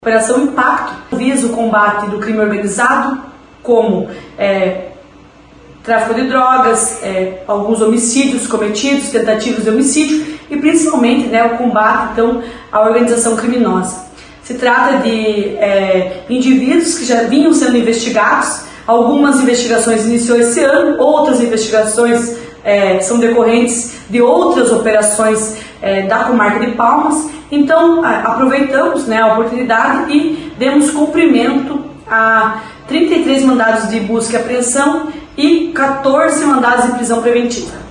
Operação Impacto visa o combate do crime organizado, como tráfico de drogas, alguns homicídios cometidos, tentativas de homicídio e principalmente o combate então, à organização criminosa. Se trata de indivíduos que já vinham sendo investigados, algumas investigações iniciou esse ano, outras investigações são decorrentes de outras operações da comarca de Palmas. Então, aproveitamos a oportunidade e demos cumprimento a 33 mandados de busca e apreensão e 14 mandados de prisão preventiva.